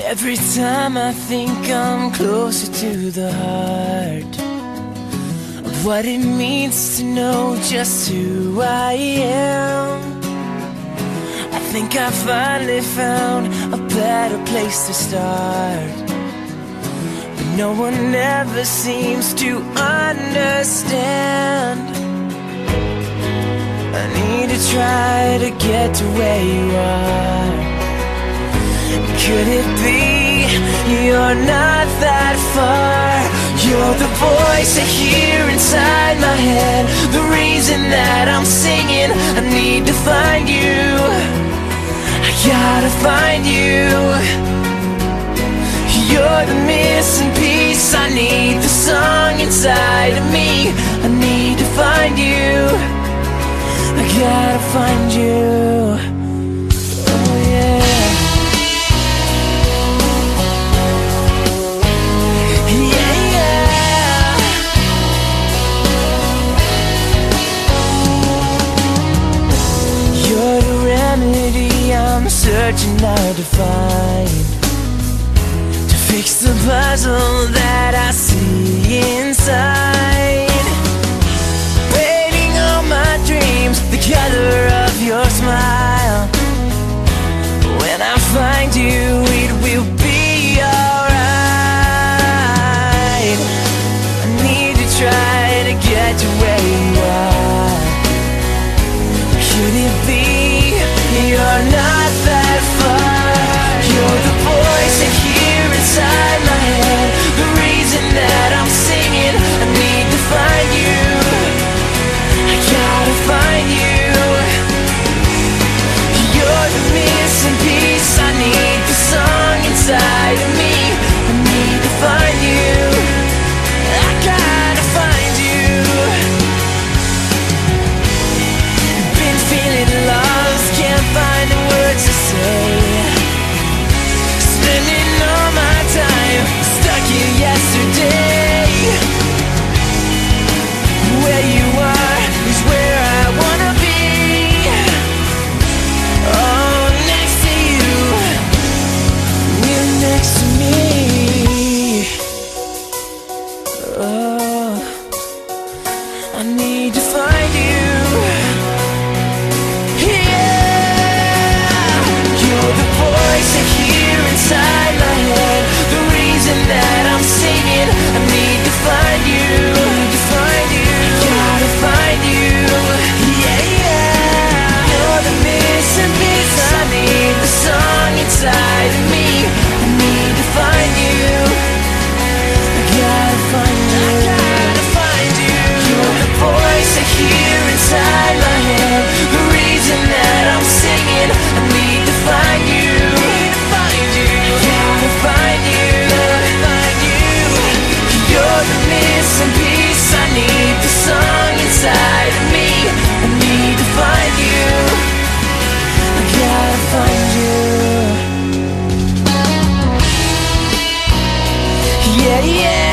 Every time I think I'm closer to the heart of what it means to know just who I am, I think I finally found a better place to start. But no one ever seems to understand. I need to try to get to where you are. Could it be you're not that far? You're the voice I hear inside my head, the reason that I'm singing. I need to find you, I gotta find you. You're the missing piece, I need the song inside of me. I need to find you, I gotta find you. Oh yeah. I'm searching hard to find, to fix the puzzle that I see inside. Painting all my dreams the color of your smile. When I find you, it will be alright. I need to try to get to where you are. Could it be you're not that far? You're the voice I hear inside my head, the reason that I'm singing. I need to find you, I gotta find you. You're the missing piece, I need the song inside of me. I need to find you, I gotta find you. Been feeling lost, can't find the words to say. Spending all my time stuck here yesterday. Where you are is where I wanna be. Oh, next to you, you next to me. Oh, I need to find you. Inside my head, the reason that I'm singing. I need to find you, to find you, gotta find you. Yeah, yeah. You're the missing piece, I need the song inside of me. I need to find you, I gotta find you, I gotta find you. You're the voice I hear inside my head, the reason that I'm singing. I need to find you, find you, find you. You're the missing piece, I need the song inside of me. I need to find you, I gotta find you. Yeah, yeah.